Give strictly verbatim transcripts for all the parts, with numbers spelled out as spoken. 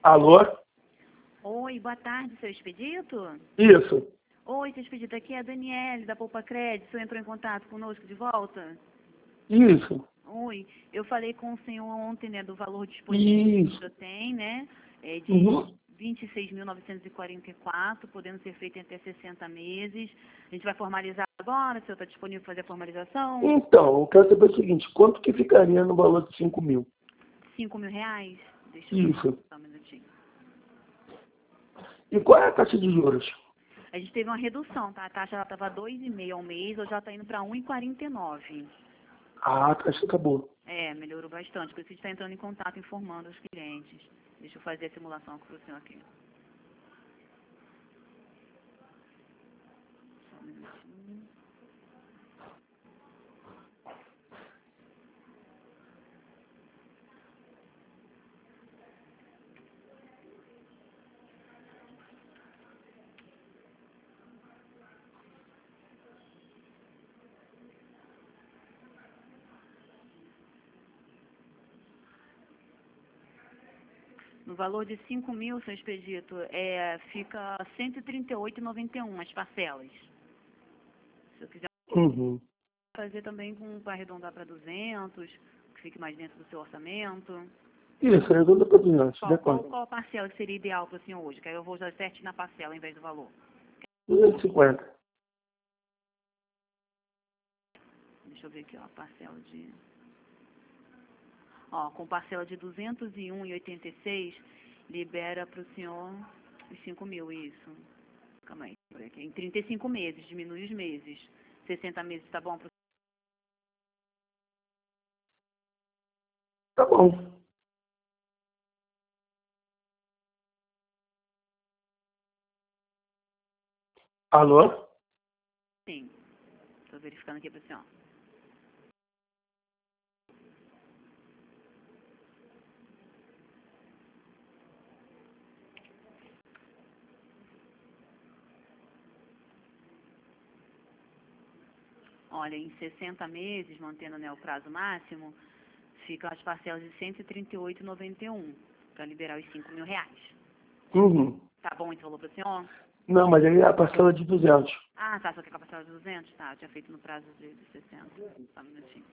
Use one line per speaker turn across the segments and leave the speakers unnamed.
Alô?
Oi, boa tarde, seu Expedito?
Isso.
Oi, seu Expedito, aqui é a Daniele, da Poupa Crédito. O senhor entrou em contato conosco de volta?
Isso.
Oi, eu falei com o senhor ontem, né, do valor disponível que o senhor tem, né, é de
Uhum.
vinte e seis mil novecentos e quarenta e quatro, podendo ser feito em até sessenta meses. A gente vai formalizar agora, o senhor está disponível para fazer a formalização?
Então, eu quero saber o seguinte, quanto que ficaria no valor de cinco mil?
Cinco mil reais? Deixa eu
Isso.
só um minutinho.
E qual é a taxa de juros?
A gente teve uma redução, tá? A taxa estava dois vírgula cinco ao mês, hoje já está indo para um vírgula quarenta e nove.
Ah, a taxa acabou.
É, melhorou bastante, por isso a gente está entrando em contato informando os clientes. Deixa eu fazer a simulação com o senhor aqui. Só um minutinho. No valor de cinco mil, seu Expedito, é, fica cento e trinta e oito reais e noventa e um as parcelas. Se eu quiser
Uhum.
fazer também para arredondar para duzentos, que fique mais dentro do seu orçamento.
Isso, resolve para duzentos.
Qual,
De
qual,
quanto?
qual a parcela que seria ideal para o senhor hoje? Que aí eu vou usar certinho na parcela em vez do valor.
duzentos e cinquenta.
Deixa eu ver aqui, ó, a parcela de... Ó, com parcela de duzentos e um reais e oitenta e seis, libera para o senhor os cinco mil, isso. Calma aí, por aqui. Em trinta e cinco meses, diminui os meses. sessenta meses tá bom para o
Tá bom. Alô?
sim. Estou verificando aqui para o senhor. Olha, em sessenta meses, mantendo, né, o prazo máximo, ficam as parcelas de cento e trinta e oito reais e noventa e um para liberar os cinco mil reais.
Uhum.
Tá bom esse valor para o senhor?
Não, mas aí é a parcela de duzentos.
Ah, tá, só quer com a parcela de duzentos? Tá, eu tinha feito no prazo de, de sessenta. Só um minutinho.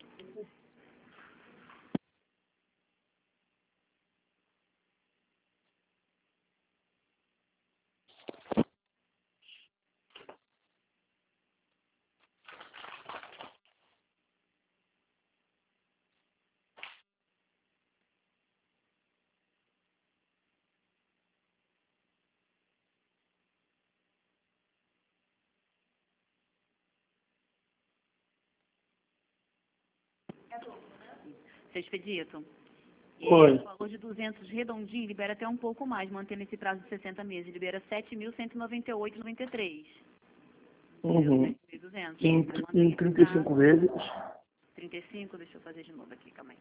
Seu Expedito, e
Oi.
o valor de duzentos redondinho libera até um pouco mais, mantendo esse prazo de sessenta meses. Libera sete mil cento e noventa e oito reais e noventa e três. Entendeu?
Uhum.
sete mil e duzentos.
Em,
Aí mantém
em
esse
trinta e cinco
prazo.
vezes.
trinta e cinco, deixa eu fazer de novo aqui, calma aí.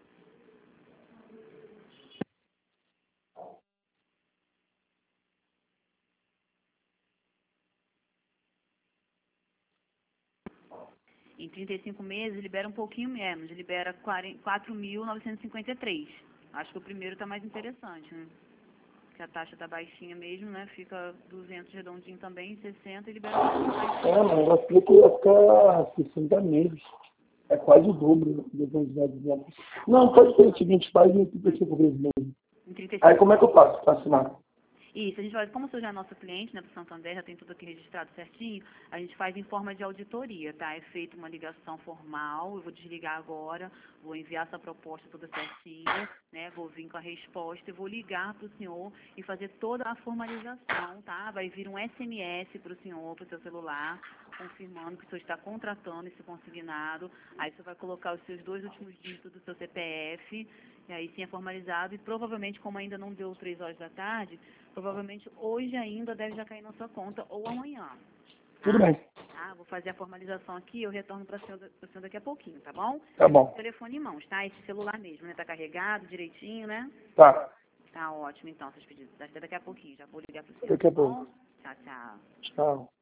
Em trinta e cinco meses, libera um pouquinho menos, libera quatro mil novecentos e cinquenta e três. Acho que o primeiro está mais interessante, né? Que a taxa está baixinha mesmo, né? Fica duzentos redondinho também, sessenta e libera um pouquinho mais.
É, mas eu achei que ia ficar sessenta meses. É quase o dobro do quantidade de anos. Não, pode ser o seguinte, faz em trinta e cinco vezes mesmo.
Em trinta e
Aí
cinco.
como é que eu faço para assinar?
Isso, a gente vai, como o senhor já é nosso cliente, né, do Santander, já tem tudo aqui registrado certinho, a gente faz em forma de auditoria, tá? É feita uma ligação formal, eu vou desligar agora, vou enviar essa proposta toda certinha, né? Vou vir com a resposta e vou ligar para o senhor e fazer toda a formalização, tá? Vai vir um S M S para o senhor, para o seu celular, confirmando que o senhor está contratando esse consignado, aí você vai colocar os seus dois últimos dígitos do seu C P F, e aí sim é formalizado e provavelmente, como ainda não deu três horas da tarde, provavelmente hoje ainda deve já cair na sua conta ou amanhã.
Tudo
Tá?
bem.
Tá? Vou fazer a formalização aqui e eu retorno para o senhor, pro senhor daqui a pouquinho, tá bom?
Tá bom.
Telefone em mãos, tá? Esse celular mesmo, né? Tá carregado direitinho, né?
Tá.
Tá ótimo, então, seus pedidos. Até daqui a pouquinho. Já vou ligar pro senhor,
Daqui
tá
a pouco.
bom? Tchau, tchau.
Tchau.